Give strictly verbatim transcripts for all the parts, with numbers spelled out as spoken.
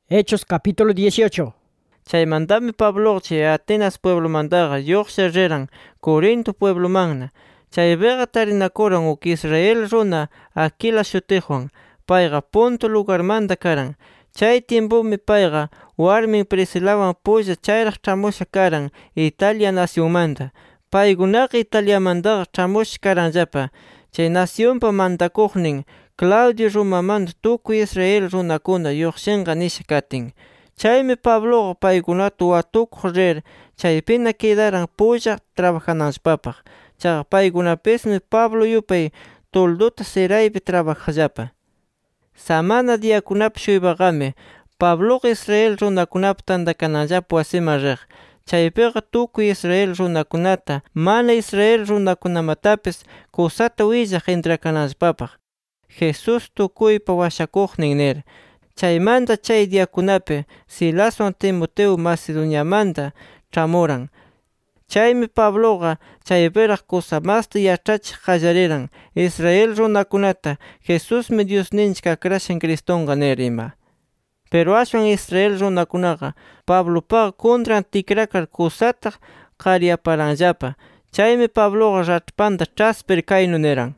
Hechos capítulo dieciocho. Chaymantami Pablo chay Atenas pueblo mandaga yoqsha reran Corinto pueblo magna. Chaypiqa tarinakuran uk Israel runa Aquila shutiqwan. Payqa Ponto lugarmanta karan. Chay tiempumi payqa warmin Priscilawan pulla chayraq ch'amusha karan Italia nacionmanta. Paykunaqa Italiamantaqa ch'amusha karanllapa. Chay nacionpa mantakuqnin Claudio Romamanta tukuy Israel runakuna lluqshinqa nisha katin. Chaymi Pabloqa paykunata watukuq rir chaypina quedaran pulla trabajananllapapaq. Chaqa paykunapismi Pablo yupay tolduta siraypi trabajallapa. Samana diakunapi shuybaqami Pabloqa Israel runakunapa tandakananllapa wasiman riq. Chaypiqa tukuy Israel runakunata mana Israel runakunamatapis kusata willaq intrakananllapapaq. Jesus tukuypa washakuqnin nir. Chaymanta chay diakunapi Silaswan Timoteo Macedoniamanta ch'amuran. Chaymi Pabloqa chaypiraq kusa masta yach'achiq qallariran Israel runakunata Jesusmi Diosninchik akrashan Cristonqa nir ima. Pero ashwan Israel runakunaqa Pablopaqa contran tikrakar kusata qaryaparanllapa. Chaymi Pabloqa rach'panta ch'aspir kaynu niran: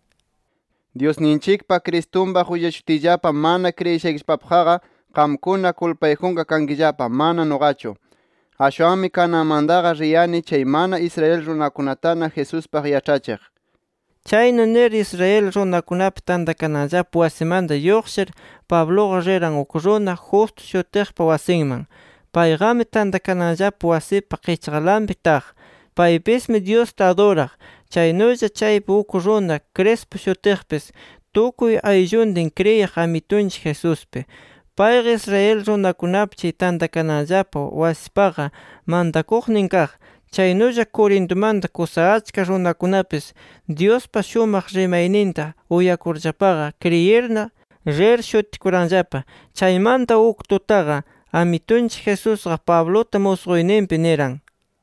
Diosninchikpa Cristumpa huyachutiyllapa mana kriyishaykillapapqa qamkuna kulpayjunqa kankillapa mana noqachu. Ashwanmi kananmantaqa riyani chay mana Israel runakunatana Jesuspaq yach'achiq. Chaynu nir Israel runakunapi tandakananllapa wasimanta lluqshir Pabloqa riran uk runa Justo shutiqpa wasinman. Payqami tandakananllapa wasipa qichqalanpi taq. Paypismi Diosta aduraq. Chaynulla chaypi uk runa Crespo shutiqpis tukuy aylluntin kriyiq Amitunchik Jesuspi. Payqa Israel runakunapi chay tandakananllapa wasipaqa mantakuqnin kaq. Chaynulla Corintomanta kusa achka runakunapis Diospa shumaq rimayninta uyakurllapaqa kriyirna rir shutikuranllapa. Chaymanta uk tutaqa Amitunchik Jesusqa Pablota musquyninpi niran: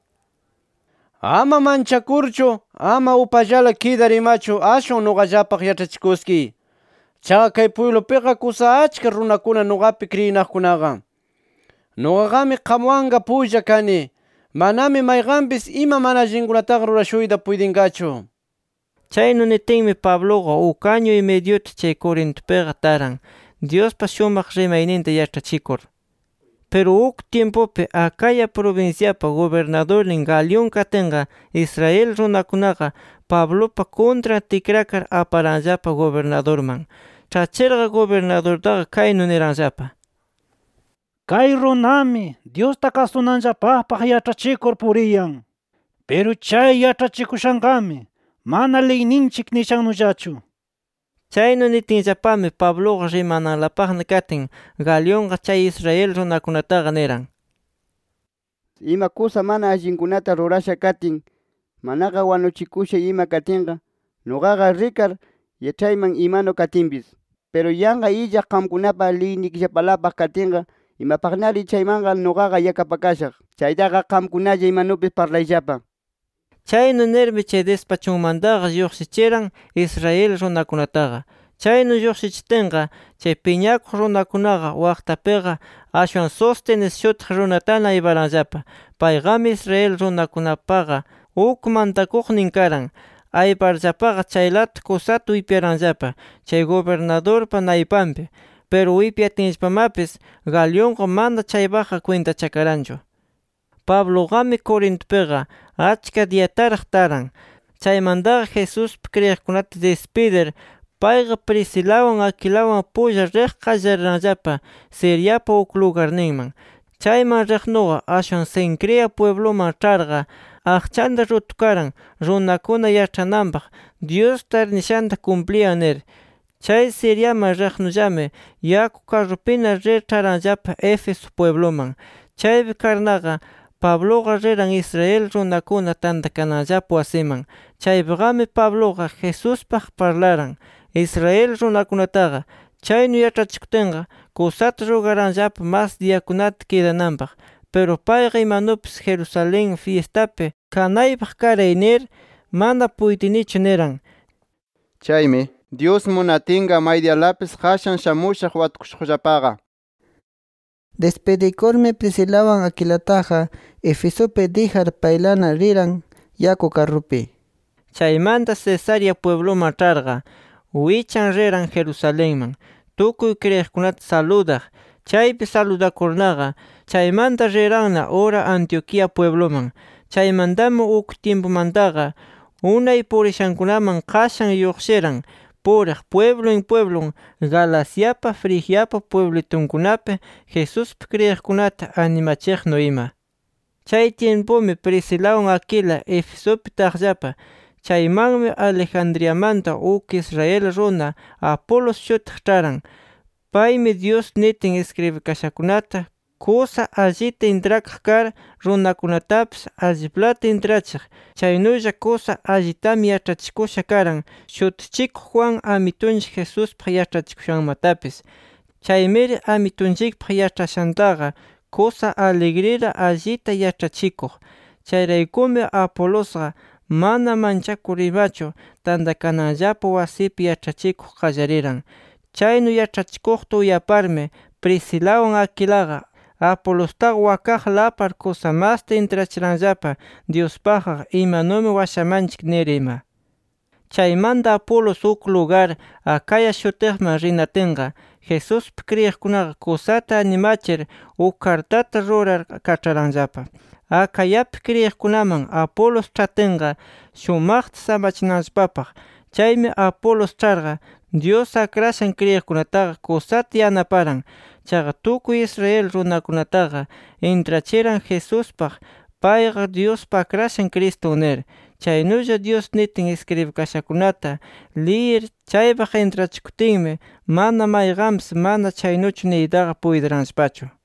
Ama manchakurchu, ama upallala kidarimachu ashwan nuqallapaq yach'achikuski. Chaqa kay pueblopiqa kusa achka runakuna nuqapi kriyinaqkunaqa. Nuqaqami qamwanqa pulla kani. Manami mayqanpis ima mana allinkunataqa rurashuyta puydinqachu. Chaynu nitinmi Pabloqa uk año y mediota chay Corintopiqa taran Diospa shumaq rimayninta yach'achikur. Pero uk tiempopi Acaya provinciapa gobernadornin Galión katinqa Israel runakunaqa Pablopa contra tikrakar aparanllapa gobernadorman. Chachirqa gobernadortaqa kaynu niranllapa: Kay runami Diosta kasunanllapapaq yach'achikur puriyan. Pero chay yach'achikushanqami mana leyninchik nishannullachu. Chaynu nitinllapami Pabloqa rimananlapaqna katin Galionqa chay Israel runakunataqa niran: Ima kusa mana allinkunata rurasha katin, manaqa wanuchikusha ima katinqa, nuqaqa rikar yachayman imano katinpis. Pero yanqa illa qamkunapa liynikillapalapaq katinqa, imapaqnari chaymanqa nuqaqa yakapakashaq. Chaytaqa qamkunalla imanupis parlayllapa. Chaynu nirmi chay despachunmantaqa lluqsichiran Israel runakunataqa. Chaynu lluqsichitinqa chay piñakuq runakunaqa waqtapiqa ashwan Sóstenes shutiq runatana ayparanllapa. Payqami Israel runakunapaqa uk mantakuqnin karan. Ayparllapaqa chaylata kusata wipyaranllapa chay gobernadorpa naypanpi. Pero wipyatinllapamapis Galionqa mana chaypaqa kwintachakaranchu. Pabloqami Corintopiqa achka diyataraq taran. Chaymantaqa Jesuspi kriyiqkunata despidir payqa Priscilawan Aquilawan pulla riq qallarinanllapa Siriapa uk lugarninman. Chayman riqnuqa ashwan Cencrea puebloman ch'arqa aqchanta rutukaran runakuna yach'ananpaq Dios tarnishanta cumpliyan nir. Chay Siriaman riqnullami yaku carrupina rir ch'aranllapa Efeso puebloman. Chaypi karnaqa Pabloqa riran Israel runakuna tandakananllapa wasiman. Chaypiqami Pabloqa Jesuspaq parlaran Israel runakunataqa. Chaynu yach'achikutinqa kusata rugaranllapa mas diakunata kidananpaq. Pero payqa imanupis Jerusalén fiestapi kanaypaq karay nir mana puydinichu niran. Chaymi Dios munatinqa maydialapis qashan shamushaq watukushuqllapaqa. Despedicorme Priscilawan Aquilataja Efesope dijar pailana riran yaku carrupi. Chaymanta Cesarea pueblo matarga, huichan reran Jerusalenman, tukuy creejkunata saludaj, chaypi saludakurnaga, chaymanta reranna ora Antioquia puebloman, chaymandama uk tiempomantaga, unay purishankunaman qashan lluqshiran, puraq pueblo en pueblo, Galaciapa, Frigiapa pueblitunkunapi Jesuspi creejkunata animachiqnu ima. Chay tiempomi Priscilawan Aquila Efesopi taqllapa, chaymanmi Alejandriamanta uk Israel runa Apolos shutiq ch'aran. Paymi Dios nitin escribikashakunata kusa allita intrakaq kar runakunatapis alliplata intrachiq. Chaynulla kusa allitami yachrachikusha karan shutichikuq Juan Amitunchik Jesuspaq yachrachikushanmatapis. Chaymiri Amitunchikpaq yachashantaqa kusa alegrira allita yachachikuq. Chayraykumi Apolosqa mana manchakur imachu tandakananllapa wasipi yachachikuq qallariran. Chaynu yachachikuqta uyaparmi Priscilawan Aquilaqa Apolostaqa wakaq lapar kusa masta intrachiranllapa Diospaqqa imanumi washamanchik nir ima. Chaymanta Apolos uk lugar Acaya shutiqman rinatinqa Jesuspi kriyiqkunaqa kusata animachir uk cartata rurar kach'aranllapa. Acayapi kriyiqkunaman Apolos ch'atinqa shumaqta samachinanllapapaq. Chaymi Apolos ch'arqa Dios akrashan kriyiqkunataqa kusata yanaparan. Chaqa tukuy Israel runakunataqa intrachiran Jesuspaq payqa Diospa akrashan Cristo nir. Chaynulla Dios nitin escribikashakunata leer chaypaq intrachikutinmi mana mayqanpis mana chaynuchu niytaqa puydaranllapachu.